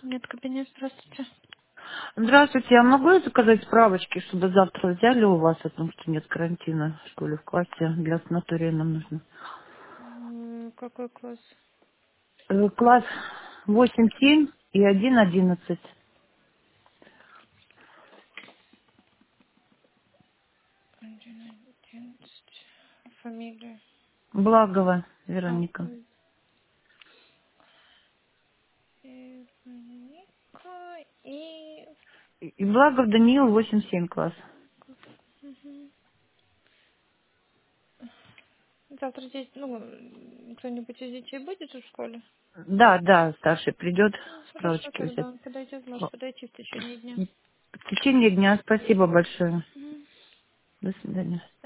Нет, кабинет, здравствуйте. Здравствуйте, я могу заказать справочки, чтобы завтра взяли у вас, о том, что нет карантина в школе, в классе, для санатория нам нужно. Какой класс? Класс 8-7 и 1-11. 11. Фамилия. Благова А, Вероника. Вероника и... И Благов Даниил 8-7 класс. Мгм. Завтра здесь, кто-нибудь из детей будет в школе? Да, да, старший придет Хорошо, справочки взять. тогда он подойдет, может подойти в течение дня. В течение дня спасибо большое. Мгм. До свидания.